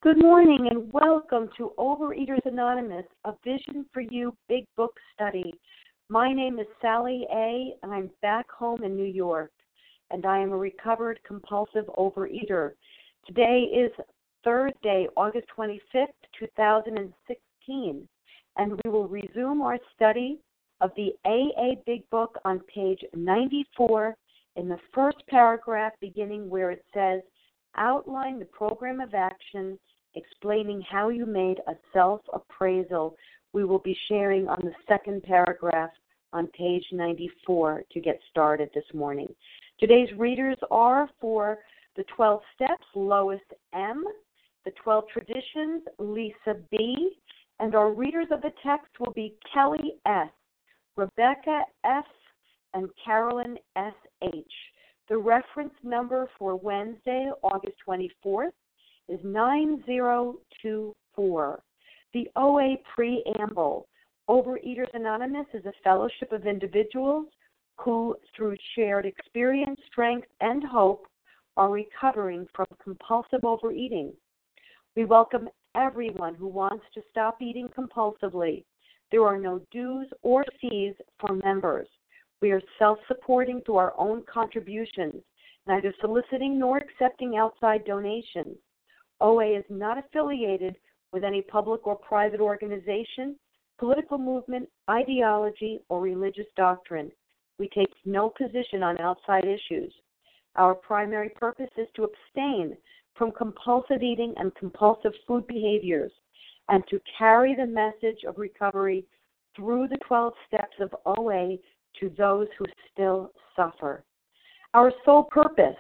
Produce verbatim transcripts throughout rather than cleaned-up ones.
Good morning and welcome to Overeaters Anonymous, a Vision for You Big Book Study. My name is Sally A., and I'm back home in New York, and I am a recovered compulsive overeater. Today is Thursday, August twenty-fifth, two thousand sixteen, and we will resume our study of the A A Big Book on page ninety-four in the first paragraph beginning where it says, outline the program of action explaining how you made a self-appraisal. We will be sharing on the second paragraph on page ninety-four to get started this morning. Today's readers are for the twelve Steps, Lois M., the twelve Traditions, Lisa B., and our readers of the text will be Kelly S., Rebecca F., and Carolyn S H. The reference number for Wednesday, August twenty-fourth, is nine zero two four. The O A Preamble. Overeaters Anonymous is a fellowship of individuals who, through shared experience, strength, and hope, are recovering from compulsive overeating. We welcome everyone who wants to stop eating compulsively. There are no dues or fees for members. We are self-supporting through our own contributions, neither soliciting nor accepting outside donations. O A is not affiliated with any public or private organization, political movement, ideology, or religious doctrine. We take no position on outside issues. Our primary purpose is to abstain from compulsive eating and compulsive food behaviors, and to carry the message of recovery through the twelve steps of O A to those who still suffer. Our sole purpose.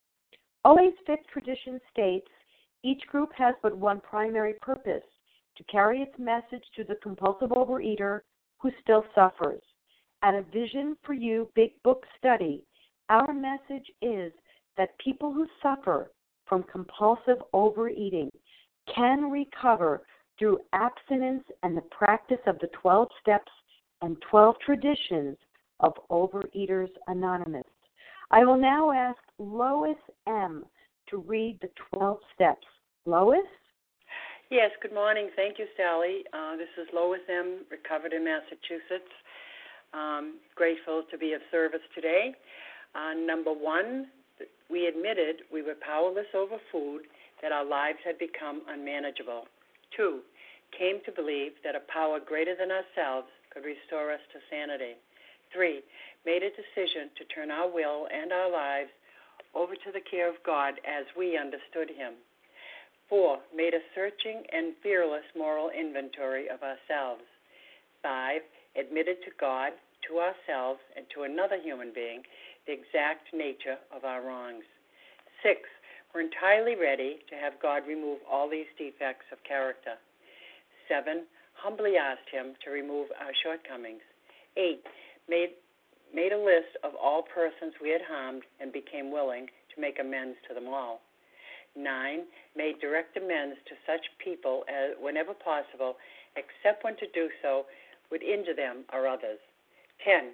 O A's fifth tradition states, each group has but one primary purpose, to carry its message to the compulsive overeater who still suffers. At a Vision for You Big Book Study, our message is that people who suffer from compulsive overeating can recover through abstinence and the practice of the twelve steps and twelve traditions of Overeaters Anonymous. I will now ask Lois M. to read the twelve steps. Lois? Yes, good morning. Thank you, Sally. Uh, this is Lois M., recovered in Massachusetts. Um, grateful to be of service today. Uh, number one, we admitted we were powerless over food, that our lives had become unmanageable. Two, came to believe that a power greater than ourselves could restore us to sanity. Three, made a decision to turn our will and our lives over to the care of God as we understood Him. Four, made a searching and fearless moral inventory of ourselves. Five, admitted to God, to ourselves, and to another human being the exact nature of our wrongs. Six, we're entirely ready to have God remove all these defects of character. Seven, humbly asked Him to remove our shortcomings. Eight, made made a list of all persons we had harmed and became willing to make amends to them all. Nine, made direct amends to such people as, whenever possible, except when to do so would injure them or others. Ten,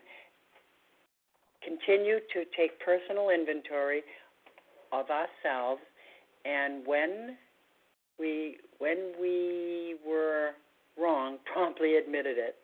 continue to take personal inventory of ourselves, and when we when we were wrong, promptly admitted it.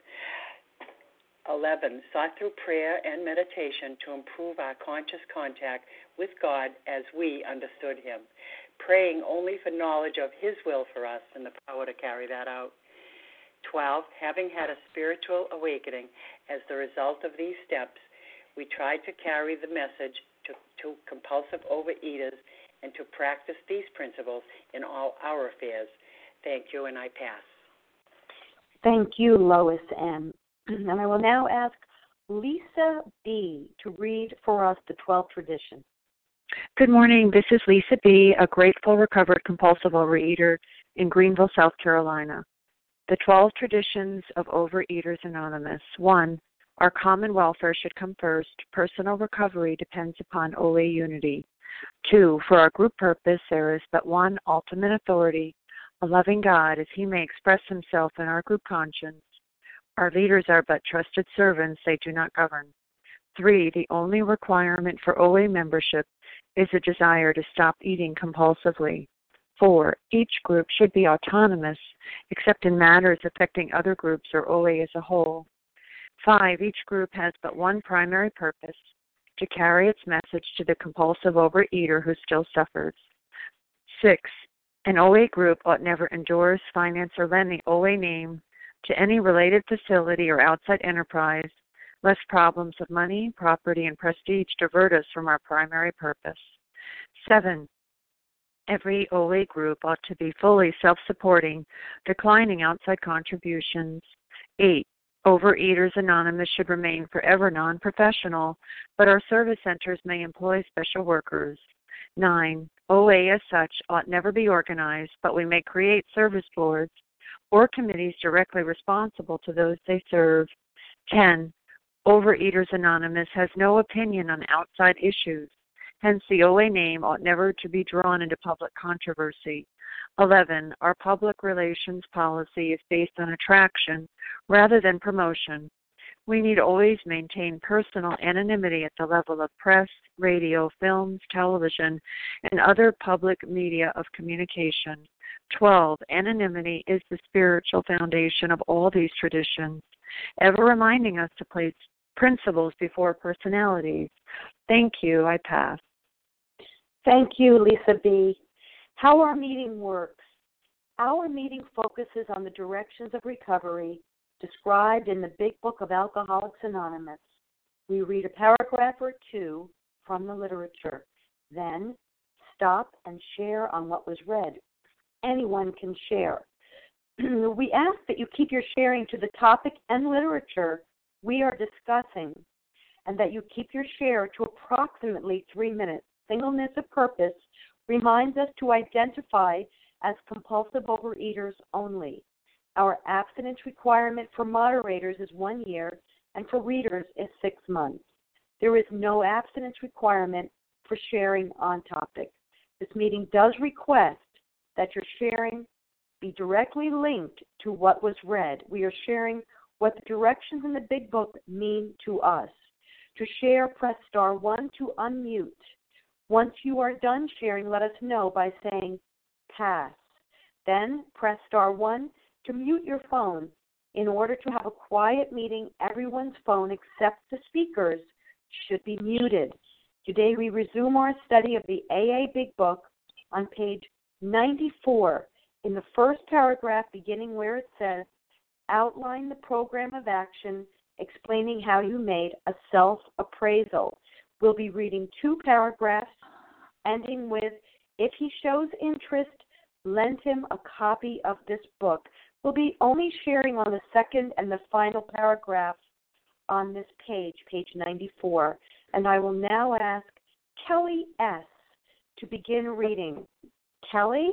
eleven, sought through prayer and meditation to improve our conscious contact with God as we understood Him, praying only for knowledge of His will for us and the power to carry that out. twelve, having had a spiritual awakening as the result of these steps, we tried to carry the message to, to compulsive overeaters and to practice these principles in all our affairs. Thank you, and I pass. Thank you, Lois M. And I will now ask Lisa B. to read for us the twelve traditions. Good morning. This is Lisa B., a grateful, recovered, compulsive overeater in Greenville, South Carolina. The twelve traditions of Overeaters Anonymous. One, our common welfare should come first. Personal recovery depends upon O A unity. Two, for our group purpose, there is but one ultimate authority, a loving God, as He may express Himself in our group conscience. Our leaders are but trusted servants, they do not govern. Three, the only requirement for O A membership is a desire to stop eating compulsively. Four, each group should be autonomous except in matters affecting other groups or O A as a whole. Five, each group has but one primary purpose, to carry its message to the compulsive overeater who still suffers. Six, an O A group ought never endorse, finance, or lend the O A name to any related facility or outside enterprise, lest problems of money, property, and prestige divert us from our primary purpose. Seven, every O A group ought to be fully self-supporting, declining outside contributions. Eight, Overeaters Anonymous should remain forever non-professional, but our service centers may employ special workers. Nine, O A as such ought never be organized, but we may create service boards or committees directly responsible to those they serve. Ten, Overeaters Anonymous has no opinion on outside issues. Hence, the O A name ought never to be drawn into public controversy. Eleven, our public relations policy is based on attraction rather than promotion. We need always maintain personal anonymity at the level of press, radio, films, television, and other public media of communication. Twelve, anonymity is the spiritual foundation of all these traditions, ever reminding us to place principles before personalities. Thank you. I pass. Thank you, Lisa B. How our meeting works. Our meeting focuses on the directions of recovery described in the Big Book of Alcoholics Anonymous. We read a paragraph or two from the literature, then stop and share on what was read. Anyone can share. We ask that you keep your sharing to the topic and literature we are discussing, and that you keep your share to approximately three minutes. Singleness of purpose reminds us to identify as compulsive overeaters only. Our abstinence requirement for moderators is one year, and for readers is six months. There is no abstinence requirement for sharing on topic. This meeting does request that your sharing be directly linked to what was read. We are sharing what the directions in the Big Book mean to us. To share, press star one to unmute. Once you are done sharing, let us know by saying pass. Then press star one to mute your phone. In order to have a quiet meeting, everyone's phone except the speaker's should be muted. Today we resume our study of the A A Big Book on page ninety-four. In the first paragraph, beginning where it says, outline the program of action explaining how you made a self-appraisal. We'll be reading two paragraphs, ending with, if he shows interest, lend him a copy of this book. We'll be only sharing on the second and the final paragraph on this page, page ninety-four. And I will now ask Kelly S. to begin reading. Kelly?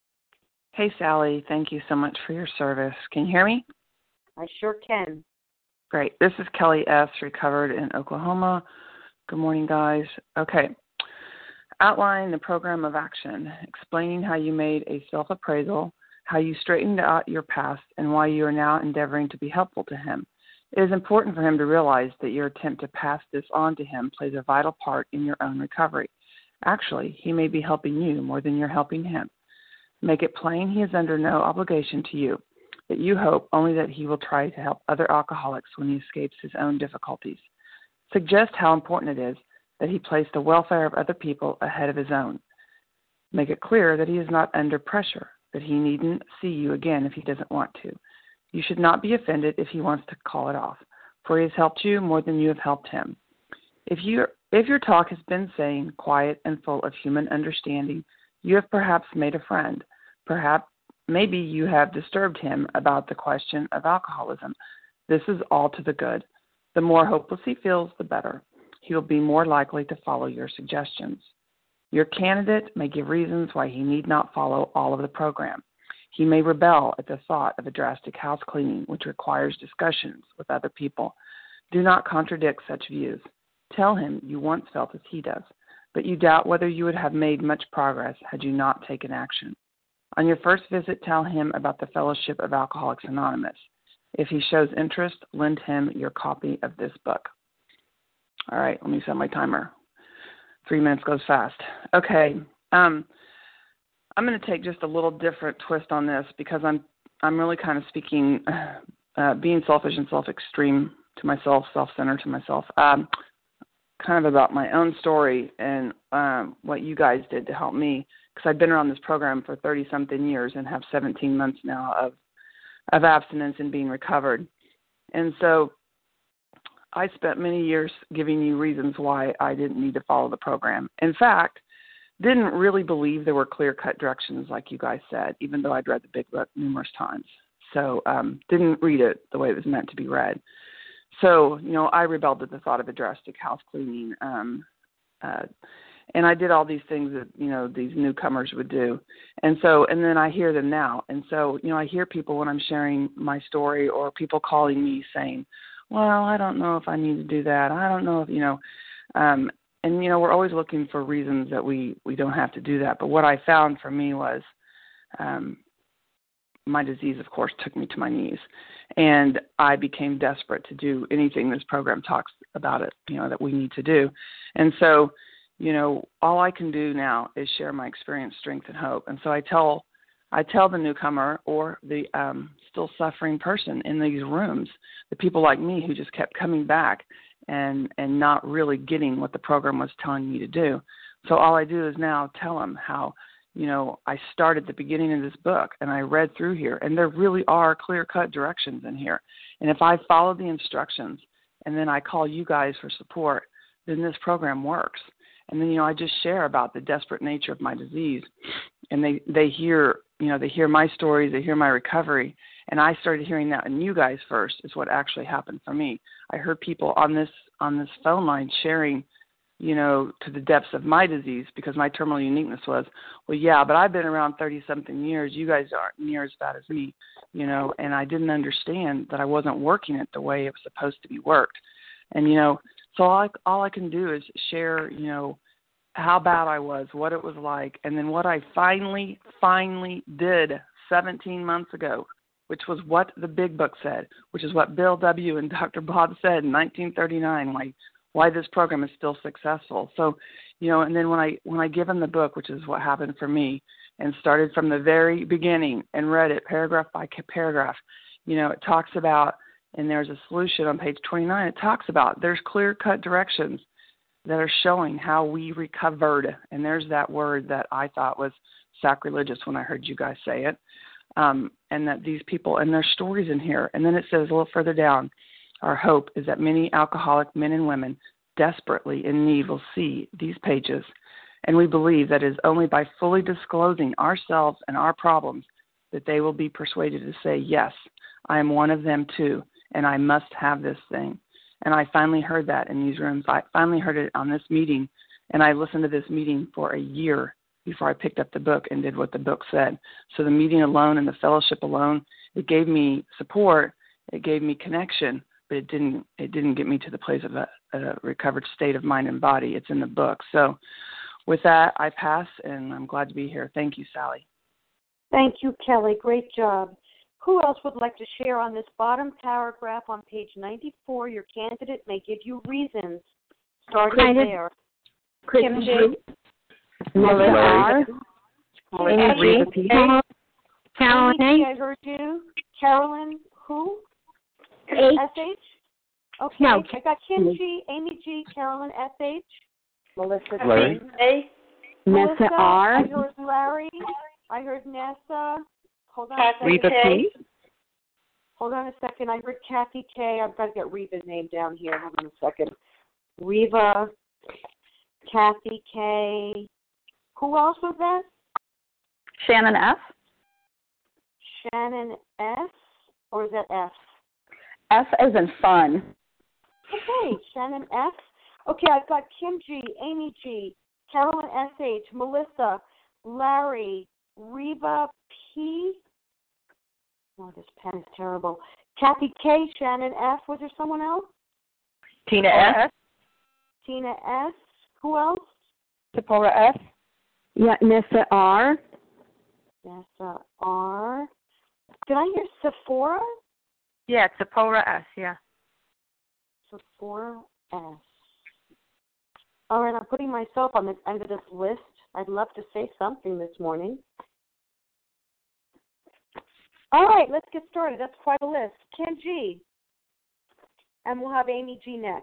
Hey, Sally. Thank you so much for your service. Can you hear me? I sure can. Great. This is Kelly S., recovered in Oklahoma. Good morning, guys. Okay. Outline the program of action, explaining how you made a self-appraisal, how you straightened out your past, and why you are now endeavoring to be helpful to him. It is important for him to realize that your attempt to pass this on to him plays a vital part in your own recovery. Actually, he may be helping you more than you're helping him. Make it plain he is under no obligation to you, that you hope only that he will try to help other alcoholics when he escapes his own difficulties. Suggest how important it is that he place the welfare of other people ahead of his own. Make it clear that he is not under pressure, that he needn't see you again if he doesn't want to. You should not be offended if he wants to call it off, for he has helped you more than you have helped him. If you if your talk has been sane, quiet, and full of human understanding, you have perhaps made a friend. Perhaps, maybe you have disturbed him about the question of alcoholism. This is all to the good. The more hopeless he feels, the better. He will be more likely to follow your suggestions. Your candidate may give reasons why he need not follow all of the program. He may rebel at the thought of a drastic house cleaning, which requires discussions with other people. Do not contradict such views. Tell him you once felt as he does, but you doubt whether you would have made much progress had you not taken action. On your first visit, tell him about the Fellowship of Alcoholics Anonymous. If he shows interest, lend him your copy of this book. All right, let me set my timer. Three minutes goes fast. Okay. Um, I'm going to take just a little different twist on this because I'm I'm really kind of speaking, uh, being selfish and self-extreme to myself, self-centered to myself, um, kind of about my own story and um, what you guys did to help me, because I've been around this program for thirty-something years and have seventeen months now of of abstinence and being recovered. And so I spent many years giving you reasons why I didn't need to follow the program. In fact, didn't really believe there were clear-cut directions like you guys said, even though I'd read the big book numerous times. So um, didn't read it the way it was meant to be read. So, you know, I rebelled at the thought of a drastic house cleaning. Um, uh, and I did all these things that, you know, these newcomers would do. And so, and then I hear them now. And so, you know, I hear people when I'm sharing my story or people calling me saying, well, I don't know if I need to do that. I don't know if, you know, um, and, you know, we're always looking for reasons that we, we don't have to do that. But what I found for me was um, my disease, of course, took me to my knees. And I became desperate to do anything this program talks about it, you know, that we need to do. And so, you know, all I can do now is share my experience, strength, and hope. And so I tell I tell the newcomer or the um, still suffering person in these rooms, the people like me who just kept coming back and, and not really getting what the program was telling me to do. So all I do is now tell them how, you know, I started the beginning of this book and I read through here, and there really are clear-cut directions in here. And if I follow the instructions and then I call you guys for support, then this program works. And then, you know, I just share about the desperate nature of my disease, and they, they hear, you know, they hear my stories, they hear my recovery, and I started hearing that in you guys first is what actually happened for me. I heard people on this on this phone line sharing, you know, to the depths of my disease, because my terminal uniqueness was, well, yeah, but I've been around thirty-something years. You guys aren't near as bad as me, you know, and I didn't understand that I wasn't working it the way it was supposed to be worked. And, you know, so all I, all I can do is share, you know, how bad I was, what it was like, and then what I finally, finally did seventeen months ago, which was what the big book said, which is what Bill W. and Doctor Bob said in nineteen thirty-nine, why, why this program is still successful. So, you know, and then when I when I give them the book, which is what happened for me, and started from the very beginning and read it paragraph by paragraph, you know, it talks about, and there's a solution on page twenty-nine, it talks about there's clear-cut directions that are showing how we recovered. And there's that word that I thought was sacrilegious when I heard you guys say it. Um, and that these people, and their stories in here. And then it says a little further down, our hope is that many alcoholic men and women desperately in need will see these pages. And we believe that it is only by fully disclosing ourselves and our problems that they will be persuaded to say, yes, I am one of them too, and I must have this thing. And I finally heard that in these rooms. I finally heard it on this meeting, and I listened to this meeting for a year before I picked up the book and did what the book said. So the meeting alone and the fellowship alone, it gave me support, it gave me connection, but it didn't it didn't get me to the place of a, a recovered state of mind and body. It's in the book. So with that, I pass, and I'm glad to be here. Thank you, Sally. Thank you, Kelly. Great job. Who else would like to share on this bottom paragraph on page ninety-four? Your candidate may give you reasons. Starting there. Kim J. Melissa R. Carolyn Carolyn I heard you. Carolyn who? H. S H? Okay. No. I got Kim G, Amy G, Carolyn S H. Melissa Larry. A. Nessa R. I heard Larry. I heard Nessa. Hold on a second. Reba P. Hold on a second. I heard Kathy K. I've got to get Reva's name down here. Hold on a second. Reva, Kathy K. Who else was that? Shannon F. Shannon S. Or is that F? F as in fun. Okay, Shannon F. Okay, I've got Kim G, Amy G, Carolyn S H, Melissa, Larry, Reva P. Oh, this pen is terrible. Kathy K, Shannon F. Was there someone else? Tina S. Tina S. Who else? Sephora S. Yeah, Nessa R. Nessa R. Did I hear Sephora? Yeah, it's Sephora S, yeah. Sephora S. All right, I'm putting myself on the end of this list. I'd love to say something this morning. All right, let's get started. That's quite a list. Kim G. And we'll have Amy G. next.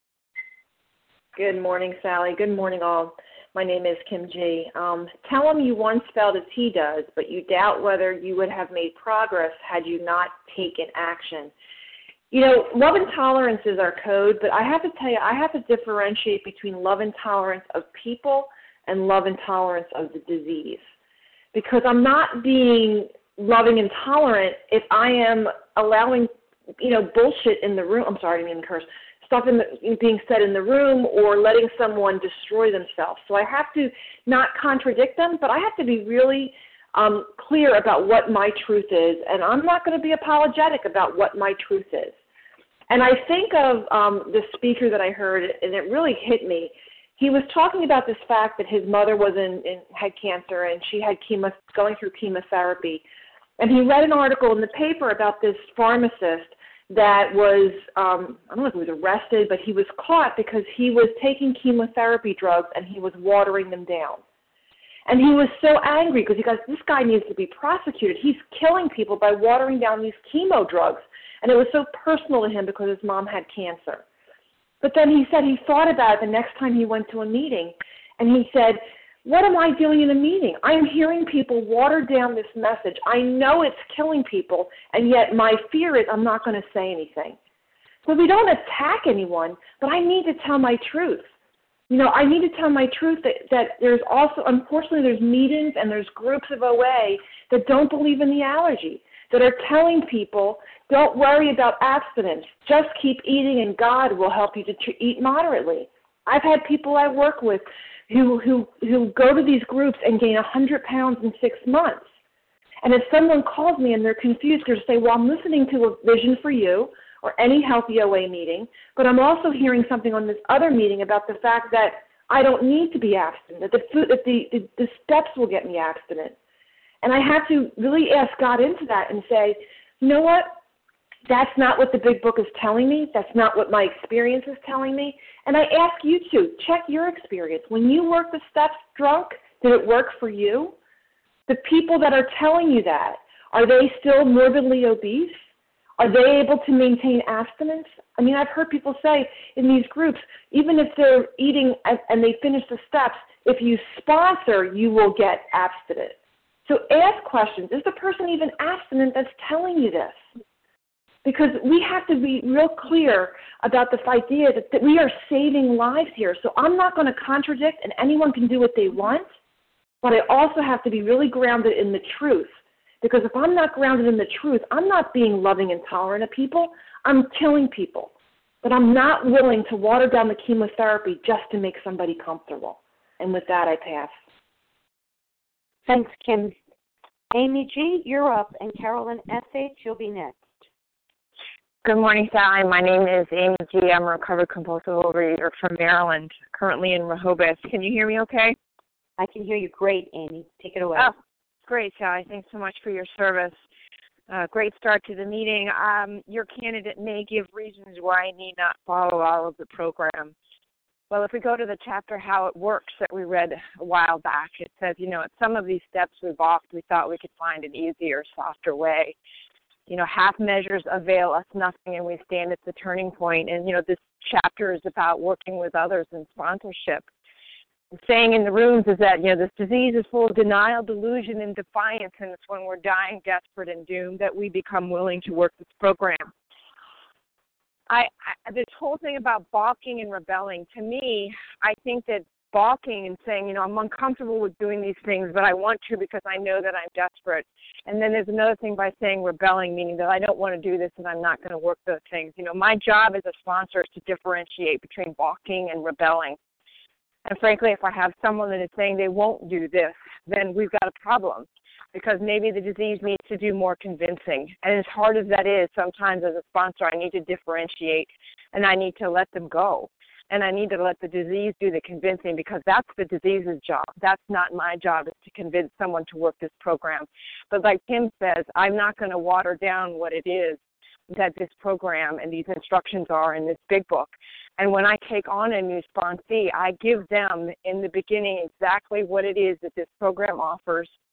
Good morning, Sally. Good morning, all. My name is Kim G. Um, tell him you once felt as he does, but you doubt whether you would have made progress had you not taken action. You know, love and tolerance is our code, but I have to tell you, I have to differentiate between love and tolerance of people and love and tolerance of the disease. Because I'm not being loving and tolerant if I am allowing, you know, bullshit in the room. I'm sorry, I didn't mean to curse. Stuff in the, being said in the room or letting someone destroy themselves. So I have to not contradict them, but I have to be really um, clear about what my truth is, and I'm not going to be apologetic about what my truth is. And I think of um, the speaker that I heard, and it really hit me. He was talking about this fact that his mother was in, in had cancer, and she had chemo, going through chemotherapy. And he read an article in the paper about this pharmacist that was, um, I don't know if he was arrested, but he was caught because he was taking chemotherapy drugs and he was watering them down. And he was so angry because he goes, this guy needs to be prosecuted. He's killing people by watering down these chemo drugs. And it was so personal to him because his mom had cancer. But then he said he thought about it the next time he went to a meeting, and he said, what am I doing in a meeting? I am hearing people water down this message. I know it's killing people, and yet my fear is I'm not going to say anything. So we don't attack anyone, but I need to tell my truth. You know, I need to tell my truth that, that there's also, unfortunately, there's meetings and there's groups of O A that don't believe in the allergy, that are telling people, don't worry about abstinence. Just keep eating and God will help you to tr- eat moderately. I've had people I work with who, who, who go to these groups and gain one hundred pounds in six months. And if someone calls me and they're confused, they're say, well, I'm listening to a Vision for You or any Healthy O A meeting, but I'm also hearing something on this other meeting about the fact that I don't need to be abstinent, that the, food, that the, the, the steps will get me abstinent. And I have to really ask God into that and say, you know what? That's not what the big book is telling me. That's not what my experience is telling me. And I ask you to check your experience. When you work the steps drunk, did it work for you? The people that are telling you that, are they still morbidly obese? Are they able to maintain abstinence? I mean, I've heard people say in these groups, even if they're eating and they finish the steps, if you sponsor, you will get abstinent. So ask questions. Is the person even abstinent that's telling you this? Because we have to be real clear about this idea that, that we are saving lives here. So I'm not going to contradict, and anyone can do what they want, but I also have to be really grounded in the truth. Because if I'm not grounded in the truth, I'm not being loving and tolerant of people. I'm killing people. But I'm not willing to water down the chemotherapy just to make somebody comfortable. And with that, I pass. Thanks, Kim. Amy G., you're up, and Carolyn S H., you'll be next. Good morning, Sally. My name is Amy G. I'm a recovered compulsive overeater from Maryland, currently in Rehoboth. Can you hear me okay? I can hear you great, Amy. Take it away. Oh, great, Sally. Thanks so much for your service. Uh, great start to the meeting. Um, your candidate may give reasons why I need not follow all of the program. Well, if we go to the chapter How It Works that we read a while back, it says, you know, at some of these steps we balked, we thought we could find an easier, softer way. You know, half measures avail us nothing, and we stand at the turning point. And, you know, this chapter is about working with others in sponsorship. The saying in the rooms is that, you know, this disease is full of denial, delusion, and defiance, and it's when we're dying, desperate, and doomed that we become willing to work this program. I, I this whole thing about balking and rebelling, to me, I think that balking and saying, you know, I'm uncomfortable with doing these things, but I want to because I know that I'm desperate. And then there's another thing by saying rebelling, meaning that I don't want to do this and I'm not going to work those things. You know, my job as a sponsor is to differentiate between balking and rebelling. And frankly, if I have someone that is saying they won't do this, then we've got a problem because maybe the disease needs to do more convincing. And as hard as that is, sometimes as a sponsor, I need to differentiate and I need to let them go. And I need to let the disease do the convincing because that's the disease's job. That's not my job, is to convince someone to work this program. But like Kim says, I'm not going to water down what it is that this program and these instructions are in this big book. And when I take on a new sponsee, I give them in the beginning exactly what it is that this program offers,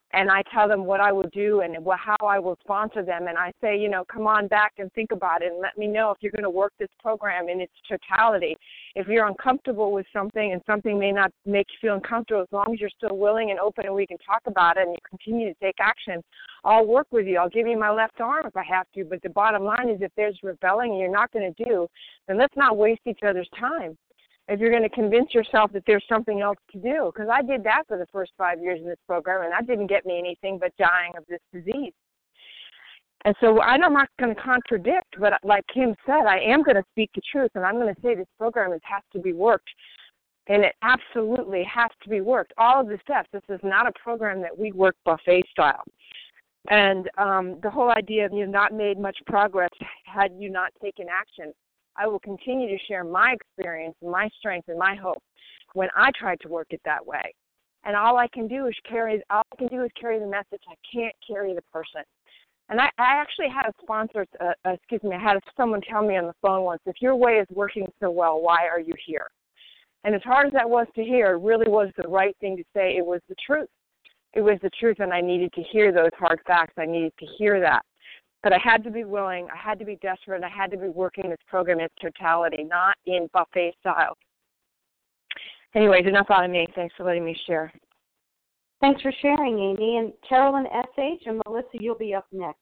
and I tell them what I will do and how I will sponsor them. And I say, you know, come on back and think about it and let me know if you're going to work this program in its totality. If you're uncomfortable with something and something may not make you feel uncomfortable, as long as you're still willing and open and we can talk about it and you continue to take action, I'll work with you. I'll give you my left arm if I have to. But the bottom line is if there's rebelling and you're not going to do, then let's not waste each other's time. If you're going to convince yourself that there's something else to do, because I did that for the first five years in this program, and that didn't get me anything but dying of this disease. And so I'm not going to contradict, but like Kim said, I am going to speak the truth, and I'm going to say this program is, has to be worked, and it absolutely has to be worked. All of the steps. This is not a program that we work buffet style. And um, the whole idea of you've not made much progress had you not taken action. I will continue to share my experience, my strength, and my hope when I tried to work it that way. And all I can do is carry. All I can do is carry the message. I can't carry the person. And I, I actually had a sponsor. Uh, uh, excuse me. I had someone tell me on the phone once, "If your way is working so well, why are you here?" And as hard as that was to hear, it really was the right thing to say. It was the truth. It was the truth, and I needed to hear those hard facts. I needed to hear that. But I had to be willing, I had to be desperate, I had to be working this program in its totality, not in buffet style. Anyways, enough out of me. Thanks for letting me share. Thanks for sharing, Amy. And Carolyn S H and Melissa, you'll be up next.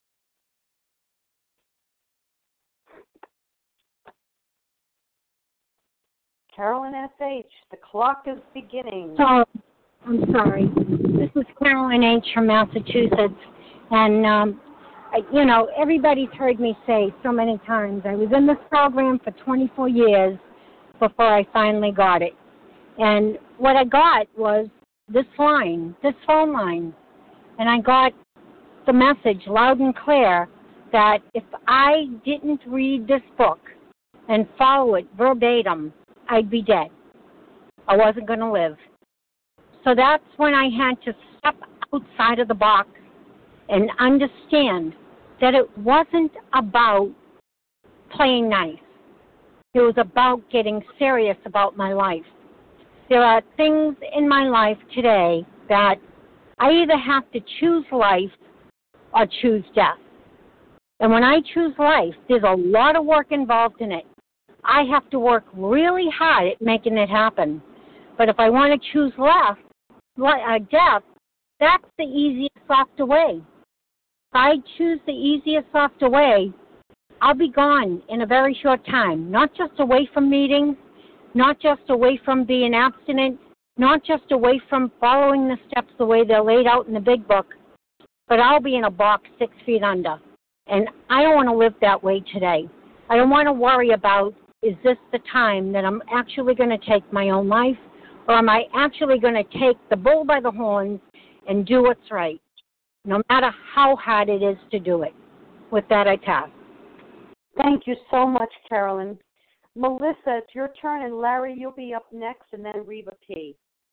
Carolyn S H, the clock is beginning. So, I'm sorry. This is Carolyn H. from Massachusetts. And, um, you know, everybody's heard me say so many times, I was in this program for twenty-four years before I finally got it. And what I got was this line, this phone line. And I got the message loud and clear that if I didn't read this book and follow it verbatim, I'd be dead. I wasn't going to live. So that's when I had to step outside of the box and understand that it wasn't about playing nice. It was about getting serious about my life. There are things in my life today that I either have to choose life or choose death. And when I choose life, there's a lot of work involved in it. I have to work really hard at making it happen. But if I want to choose left, uh, death, that's the easiest, softer way. If I choose the easiest, softer way, I'll be gone in a very short time, not just away from meetings, not just away from being abstinent, not just away from following the steps the way they're laid out in the big book, but I'll be in a box six feet under. And I don't want to live that way today. I don't want to worry about, is this the time that I'm actually going to take my own life, or am I actually going to take the bull by the horns and do what's right, no matter how hard it is to do it. With that, I pass. Thank you so much, Carolyn. Melissa, it's your turn, and Larry, you'll be up next, and then Reba P.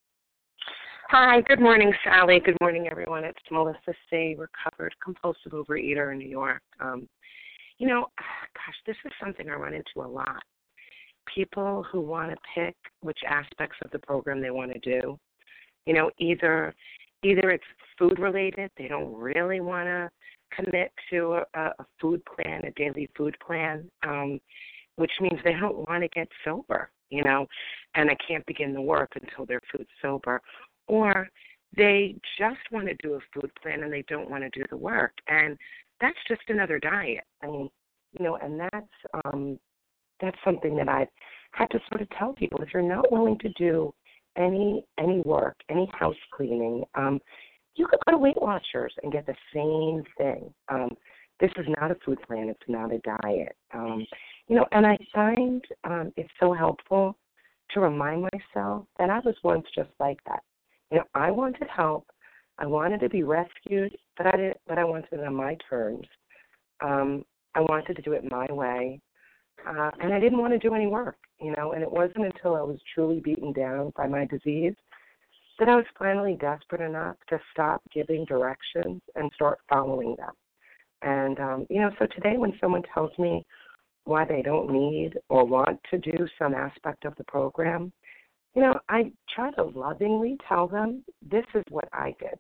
Hi, good morning, Sally. Good morning, everyone. It's Melissa C., recovered compulsive overeater in New York. Um, you know, gosh, this is something I run into a lot. People who want to pick which aspects of the program they want to do. You know, either either it's food related, they don't really want to commit to a, a food plan, a daily food plan, um, which means they don't want to get sober, you know, and I can't begin the work until they're food sober. Or they just want to do a food plan and they don't want to do the work. And that's just another diet. I mean, you know, and that's um, that's something that I've had to sort of tell people. If you're not willing to do any any work, any house cleaning, um, you could go to Weight Watchers and get the same thing. Um, this is not a food plan. It's not a diet. Um, you know, and I find um, it's so helpful to remind myself that I was once just like that. You know, I wanted help. I wanted to be rescued, but I didn't. But I wanted it on my terms. Um, I wanted to do it my way, uh, and I didn't want to do any work. You know, and it wasn't until I was truly beaten down by my disease that I was finally desperate enough to stop giving directions and start following them. And um, you know, so today when someone tells me why they don't need or want to do some aspect of the program, you know, I try to lovingly tell them this is what I did.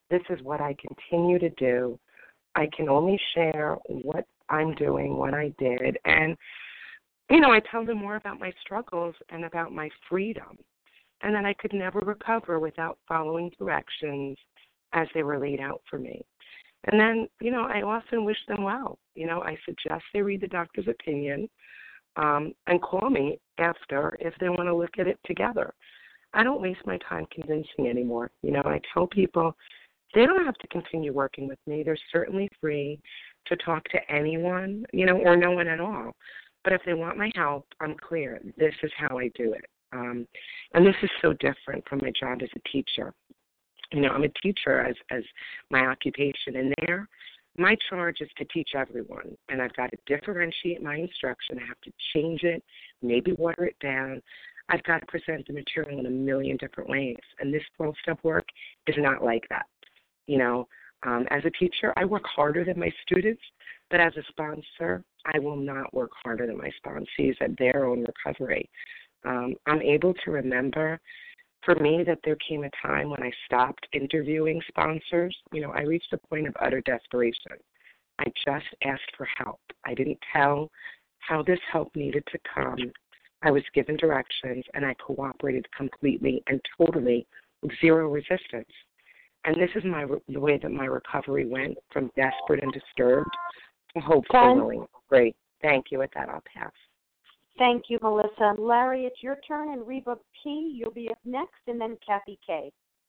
This is what I continue to do. I can only share what I'm doing, what I did. And, you know, I tell them more about my struggles and about my freedom, and that I could never recover without following directions as they were laid out for me. And then, you know, I often wish them well. You know, I suggest they read the doctor's opinion um, and call me after if they want to look at it together. I don't waste my time convincing anymore. You know, I tell people they don't have to continue working with me. They're certainly free to talk to anyone, you know, or no one at all. But if they want my help, I'm clear. This is how I do it. Um, and this is so different from my job as a teacher. You know, I'm a teacher as, as my occupation, and there, my charge is to teach everyone. And I've got to differentiate my instruction. I have to change it, maybe water it down. I've got to present the material in a million different ways. And this twelve-step work is not like that. You know, um, as a teacher, I work harder than my students, but as a sponsor, I will not work harder than my sponsees at their own recovery. Um, I'm able to remember, for me, that there came a time when I stopped interviewing sponsors. You know, I reached a point of utter desperation. I just asked for help. I didn't tell how this help needed to come. I was given directions, and I cooperated completely and totally with zero resistance. And this is my the way that my recovery went, from desperate and disturbed to hopeful, willing. Great. Thank you. With that, I'll pass. Thank you, Melissa. Larry, it's your turn, and Reba P., you'll be up next, and then Kathy K.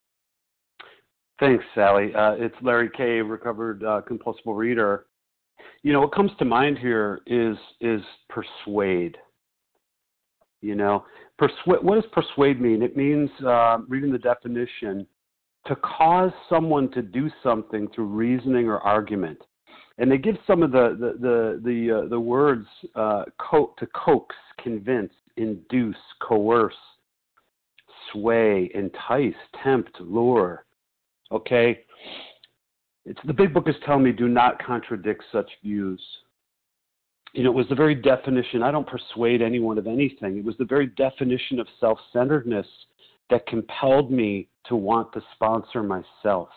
Thanks, Sally. Uh, it's Larry K., recovered uh, compulsive reader. You know, what comes to mind here is is persuade. You know, persuade. What does persuade mean? It means, uh, reading the definition, to cause someone to do something through reasoning or argument. And they give some of the the the the, uh, the words uh, co- to coax, convince, induce, coerce, sway, entice, tempt, lure. Okay, it's the Big Book is telling me, do not contradict such views. You know, it was the very definition. I don't persuade anyone of anything. It was the very definition of self-centeredness that compelled me to want to sponsor myself.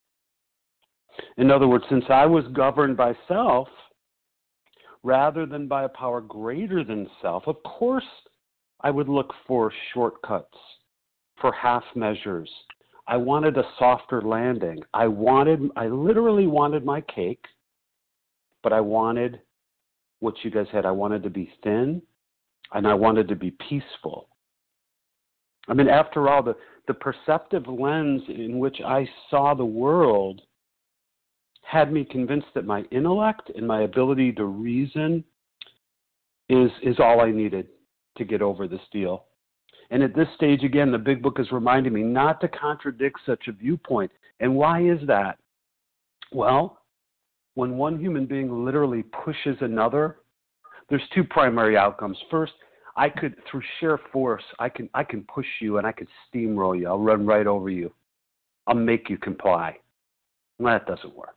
In other words, since I was governed by self rather than by a power greater than self, of course I would look for shortcuts, for half measures. I wanted a softer landing. I wanted, I literally wanted my cake, but I wanted what you guys had. I wanted to be thin, and I wanted to be peaceful. I mean, after all, the, the perceptive lens in which I saw the world had me convinced that my intellect and my ability to reason is is all I needed to get over this deal. And at this stage, again, the Big Book is reminding me not to contradict such a viewpoint. And why is that? Well, when one human being literally pushes another, there's two primary outcomes. First, I could, through sheer force, I can I can push you and I could steamroll you. I'll run right over you. I'll make you comply. Well, that doesn't work.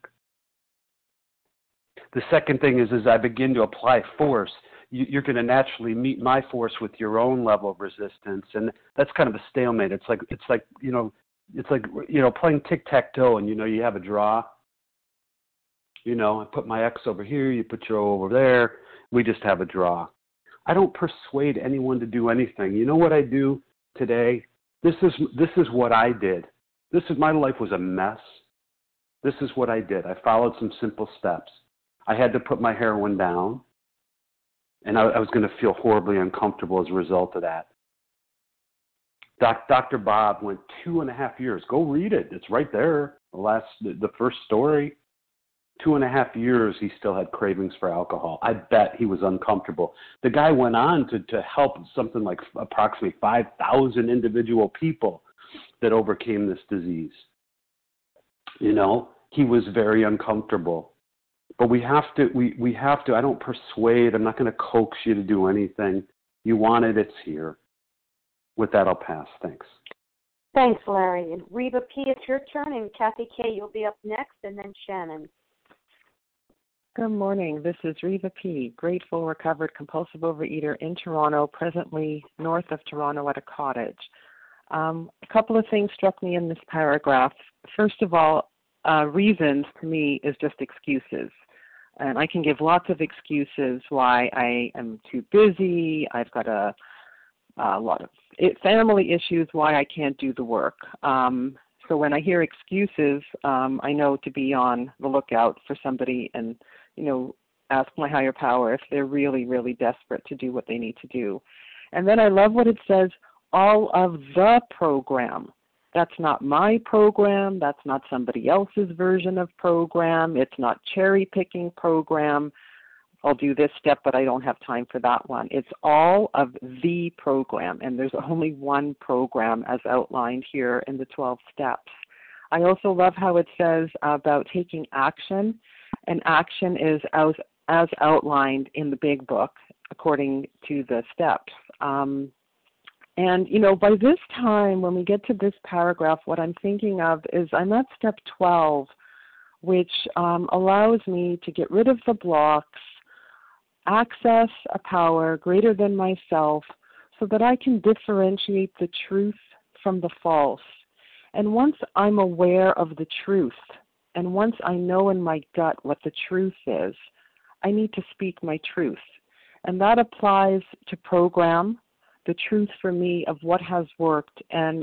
The second thing is, as I begin to apply force, you, you're going to naturally meet my force with your own level of resistance, and that's kind of a stalemate. It's like it's like you know, it's like you know, playing tic-tac-toe, and you know, you have a draw. You know, I put my X over here, you put your O over there. We just have a draw. I don't persuade anyone to do anything. You know what I do today? This is this is what I did. This is my life was a mess. This is what I did. I followed some simple steps. I had to put my heroin down, and I, I was going to feel horribly uncomfortable as a result of that. Doc, Doctor Bob went two and a half years. Go read it. It's right there. The last, the, the first story. Two and a half years, he still had cravings for alcohol. I bet he was uncomfortable. The guy went on to, to help something like approximately five thousand individual people that overcame this disease. You know, he was very uncomfortable. But we have to, we, we have to, I don't persuade, I'm not going to coax you to do anything. You want it, it's here. With that, I'll pass. Thanks. Thanks, Larry. And Reba P., it's your turn, and Kathy K., you'll be up next, and then Shannon. Good morning. This is Reba P., grateful, recovered, compulsive overeater in Toronto, presently north of Toronto at a cottage. Um, a couple of things struck me in this paragraph. First of all, uh, reasons to me is just excuses. And I can give lots of excuses why I am too busy, I've got a, a lot of family issues, why I can't do the work. Um, so when I hear excuses, um, I know to be on the lookout for somebody and, you know, ask my higher power if they're really, really desperate to do what they need to do. And then I love what it says, all of the program. That's not my program. That's not somebody else's version of program. It's not cherry-picking program. I'll do this step, but I don't have time for that one. It's all of the program, and there's only one program as outlined here in the twelve steps. I also love how it says about taking action, and action is as, as outlined in the big book according to the steps. Um, And, you know, by this time, when we get to this paragraph, what I'm thinking of is I'm at step twelve, which um, allows me to get rid of the blocks, access a power greater than myself so that I can differentiate the truth from the false. And once I'm aware of the truth, and once I know in my gut what the truth is, I need to speak my truth. And that applies to program, the truth for me of what has worked, and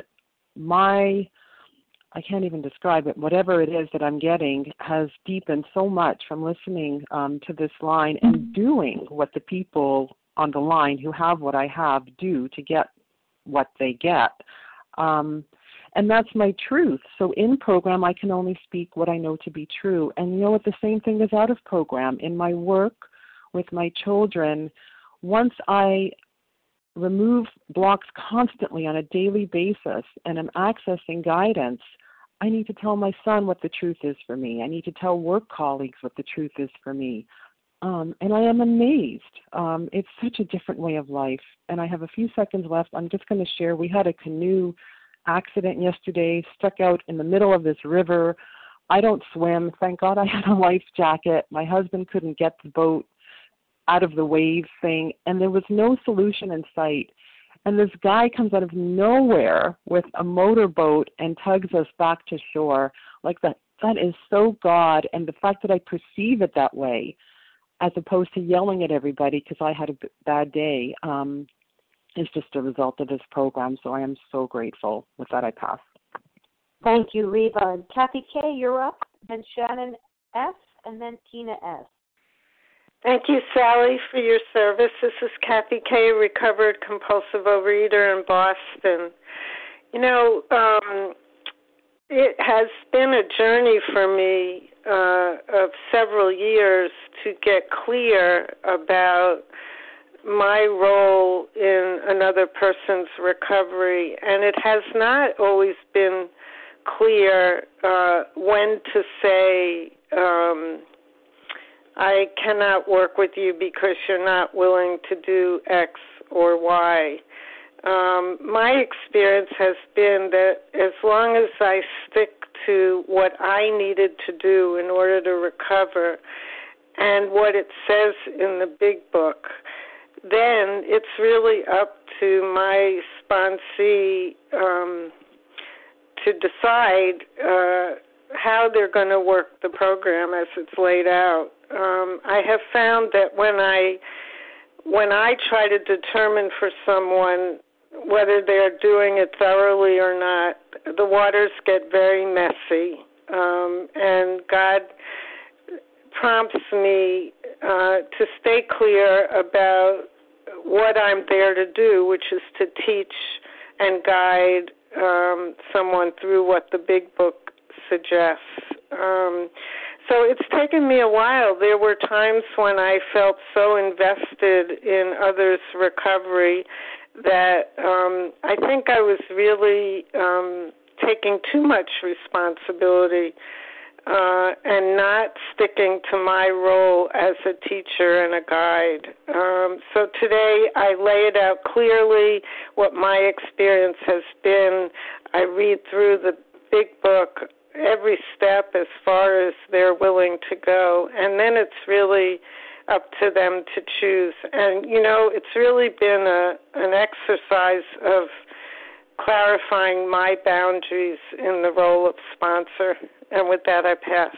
my, I can't even describe it, whatever it is that I'm getting has deepened so much from listening um, to this line and doing what the people on the line who have what I have do to get what they get. Um, and that's my truth. So in program, I can only speak what I know to be true. And you know what, the same thing is out of program. In my work with my children, once I remove blocks constantly on a daily basis and I'm accessing guidance, I need to tell my son what the truth is for me. I need to tell work colleagues what the truth is for me. Um, and I am amazed. Um, it's such a different way of life. And I have a few seconds left. I'm just going to share. We had a canoe accident yesterday, stuck out in the middle of this river. I don't swim. Thank God I had a life jacket. My husband couldn't get the boat out of the wave thing, and there was no solution in sight. And this guy comes out of nowhere with a motorboat and tugs us back to shore. Like that, that is so God. And the fact that I perceive it that way, as opposed to yelling at everybody because I had a bad day, um, is just a result of this program. So I am so grateful. With that, I pass. Thank you, Reva. Kathy K., you're up, then Shannon S., and then Tina S. Thank you, Sally, for your service. This is Kathy K., recovered compulsive overeater in Boston. You know, um, it has been a journey for me uh, of several years to get clear about my role in another person's recovery, and it has not always been clear uh, when to say, um, I cannot work with you because you're not willing to do X or Y. Um, my experience has been that as long as I stick to what I needed to do in order to recover and what it says in the big book, then it's really up to my sponsee um, to decide uh, how they're going to work the program as it's laid out. Um, I have found that when I when I try to determine for someone whether they're doing it thoroughly or not, the waters get very messy, um, and God prompts me uh, to stay clear about what I'm there to do, which is to teach and guide um, someone through what the big book suggests. Um, so it's taken me a while. There were times when I felt so invested in others' recovery that um, I think I was really um, taking too much responsibility uh, and not sticking to my role as a teacher and a guide. Um, so today I lay it out clearly what my experience has been. I read through the big book every step as far as they're willing to go, and then it's really up to them to choose. And, you know, it's really been a, an exercise of clarifying my boundaries in the role of sponsor. And with that, I pass.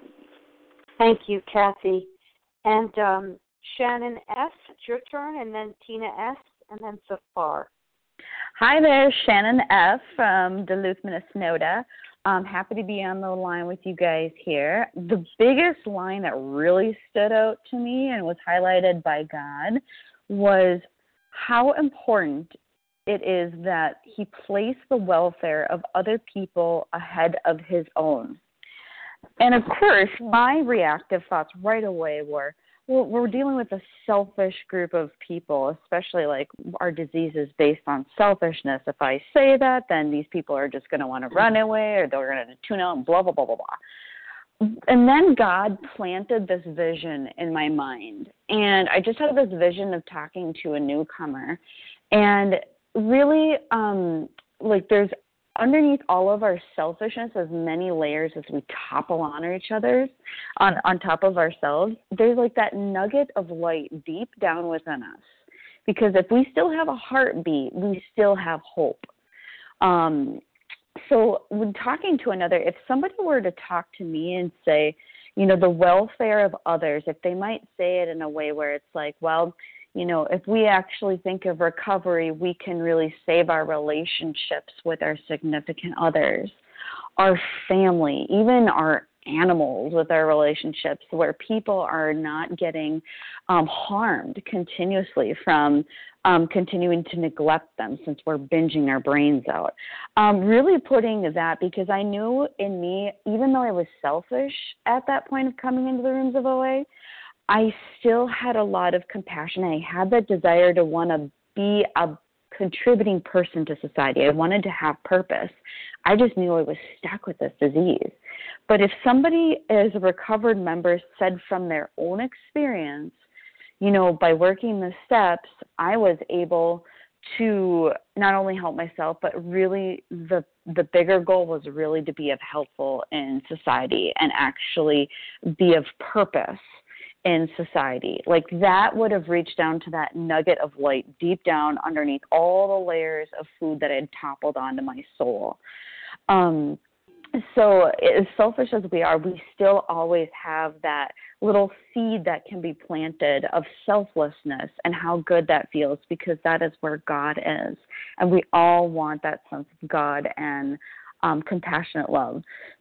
Thank you, Kathy. And um, Shannon S., it's your turn, and then Tina S., and then Safar. Hi there, Shannon F. from Duluth, Minnesota. I'm happy to be on the line with you guys here. The biggest line that really stood out to me and was highlighted by God was how important it is that he placed the welfare of other people ahead of his own. And of course, my reactive thoughts right away were, well, we're dealing with a selfish group of people, especially like our disease is based on selfishness. If I say that, then these people are just going to want to run away or they're going to tune out and blah, blah, blah, blah, blah. And then God planted this vision in my mind. And I just had this vision of talking to a newcomer. And really, um, like there's underneath all of our selfishness, as many layers as we topple on each other's, on, on top of ourselves, there's like that nugget of light deep down within us. Because if we still have a heartbeat, we still have hope. Um, so when talking to another, if somebody were to talk to me and say, you know, the welfare of others, if they might say it in a way where it's like, well, you know, if we actually think of recovery, we can really save our relationships with our significant others, our family, even our animals with our relationships, where people are not getting um, harmed continuously from um, continuing to neglect them since we're binging our brains out. Um, really putting that, because I knew in me, even though I was selfish at that point of coming into the rooms of O A, I still had a lot of compassion. I had that desire to want to be a contributing person to society. I wanted to have purpose. I just knew I was stuck with this disease. But if somebody as a recovered member said from their own experience, you know, by working the steps, I was able to not only help myself, but really the the bigger goal was really to be of helpful in society and actually be of purpose in society. Like that would have reached down to that nugget of light deep down underneath all the layers of food that had toppled onto my soul. Um, so as selfish as we are, we still always have that little seed that can be planted of selflessness and how good that feels, because that is where God is. And we all want that sense of God and um, compassionate love.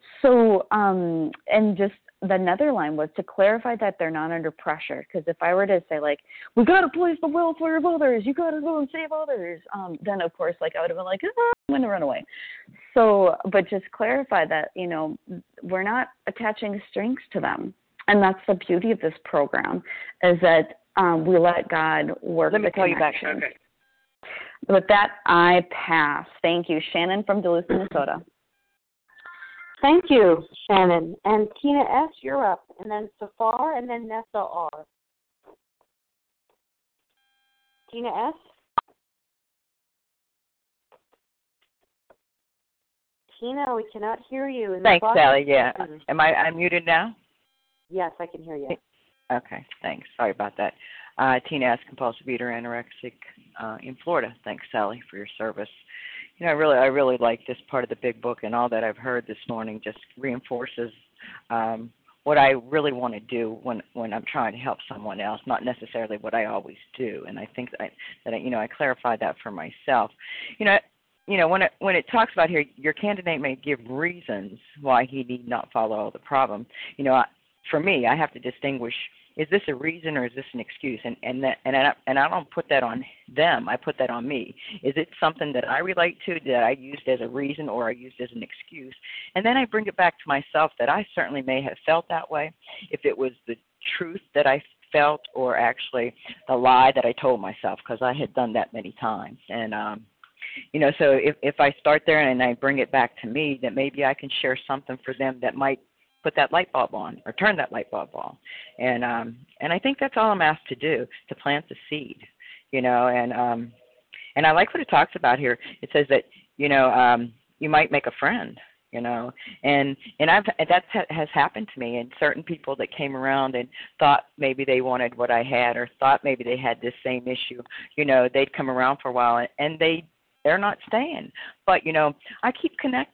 So, um, and just the another line was to clarify that they're not under pressure. Because if I were to say, like, we got to place the welfare of others, you got to go and save others, um, then, of course, like, I would have been like, ah, I'm going to run away. So, but just clarify that, you know, we're not attaching strings to them. And that's the beauty of this program, is that um, we let God work Let me the call you back. connection. Okay. With that, I pass. Thank you. Shannon from Duluth, Minnesota. Thank you, Shannon. And Tina S., you're up. And then Safar, and then Nessa R. Tina S.? Tina, we cannot hear you. Thanks, Sally. Yeah. Am I I'm muted now? Yes, I can hear you. Okay, thanks. Sorry about that. Uh, Tina S., compulsive eater, anorexic uh, in Florida. Thanks, Sally, for your service. You know, I really, I really like this part of the big book, and all that I've heard this morning just reinforces um, what I really want to do when, when I'm trying to help someone else, not necessarily what I always do. And I think that, I, that I, you know, I clarified that for myself. You know, you know, when it when it talks about here, your candidate may give reasons why he need not follow the problem. You know, I, for me, I have to distinguish: is this a reason or is this an excuse? And and that and I, and I don't put that on them. I put that on me. Is it something that I relate to, that I used as a reason or I used as an excuse? And then I bring it back to myself that I certainly may have felt that way, if it was the truth that I felt or actually the lie that I told myself, because I had done that many times. And um, you know, so if if I start there and I bring it back to me, that maybe I can share something for them that might put that light bulb on or turn that light bulb on. And um, and I think that's all I'm asked to do, to plant the seed, you know. And um, and I like what it talks about here. It says that, you know, um, you might make a friend, you know. And and I've that has happened to me, and certain people that came around and thought maybe they wanted what I had or thought maybe they had this same issue, you know, they'd come around for a while and they, they're not staying. But, you know, I keep connected.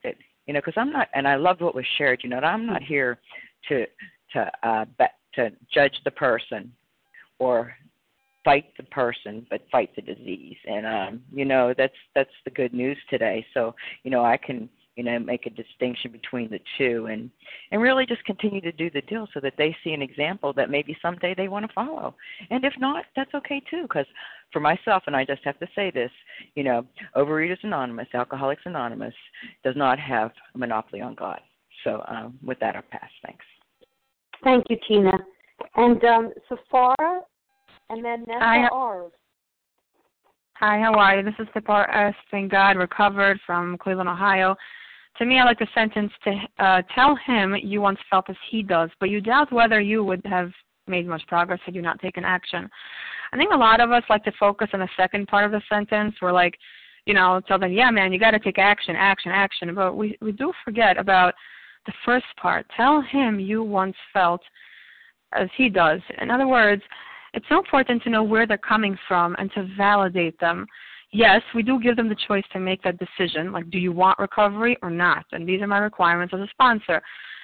You know, because I'm not, and I loved what was shared. You know, I'm not here to to uh, to judge the person or fight the person, but fight the disease. And um, you know, that's that's the good news today. So you know, I can you know make a distinction between the two, and and really just continue to do the deal so that they see an example that maybe someday they want to follow. And if not, that's okay too. Because for myself, and I just have to say this, you know, Overeaters Anonymous, Alcoholics Anonymous, does not have a monopoly on God. So um, with that, I'll pass. Thanks. Thank you, Tina. And um, Sephora, and then Nessa Hi. Arv. Hi, how are you? This is Sephora S. Thank God, recovered from Cleveland, Ohio. To me, I like the sentence to uh, tell him you once felt as he does, but you doubt whether you would have made much progress had you not taken action. I think a lot of us like to focus on the second part of the sentence. We're like, you know, tell them, yeah, man, you got to take action, action, action. But we, we do forget about the first part. Tell him you once felt as he does. In other words, it's so important to know where they're coming from and to validate them. Yes, we do give them the choice to make that decision, like, do you want recovery or not? And these are my requirements as a sponsor.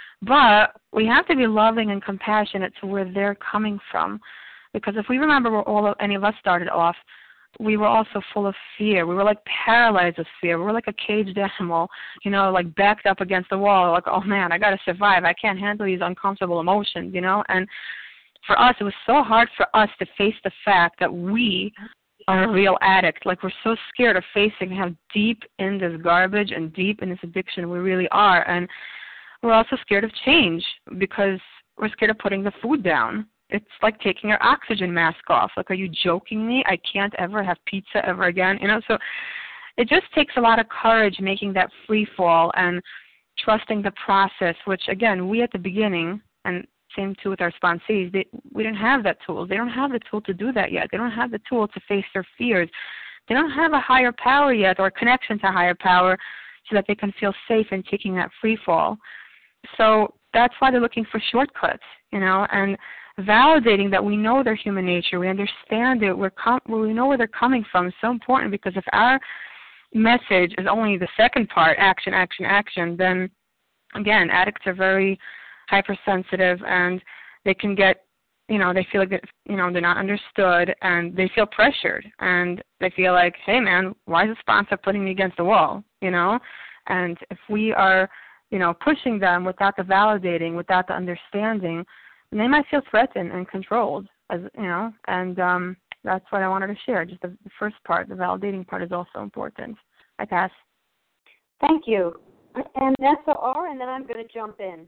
But we have to be loving and compassionate to where they're coming from. Because if we remember where all of, any of us started off, we were also full of fear. We were like paralyzed with fear. We were like a caged animal, you know, like backed up against the wall, like, oh, man, I got to survive. I can't handle these uncomfortable emotions, you know. And for us, it was so hard for us to face the fact that we are a real addict. Like, we're so scared of facing how deep in this garbage and deep in this addiction we really are. And we're also scared of change because we're scared of putting the food down. It's like taking your oxygen mask off. Like, are you joking me? I can't ever have pizza ever again. You know, so it just takes a lot of courage making that free fall and trusting the process, which, again, we at the beginning, and same too with our sponsees, they, we didn't have that tool. They don't have the tool to do that yet. They don't have the tool to face their fears. They don't have a higher power yet or a connection to higher power so that they can feel safe in taking that free fall. So that's why they're looking for shortcuts, you know, and validating that we know their human nature, we understand it, we're com- we know where they're coming from is so important, because if our message is only the second part, action, action, action, then, again, addicts are very hypersensitive, and they can get, you know, they feel like, that, you know, they're not understood, and they feel pressured, and they feel like, hey, man, why is the sponsor putting me against the wall, you know? And if we are, you know, pushing them without the validating, without the understanding, then they might feel threatened and controlled, as you know, and um, that's what I wanted to share. Just the, the first part, the validating part, is also important. I pass. Thank you. And Nessa R., and then I'm going to jump in.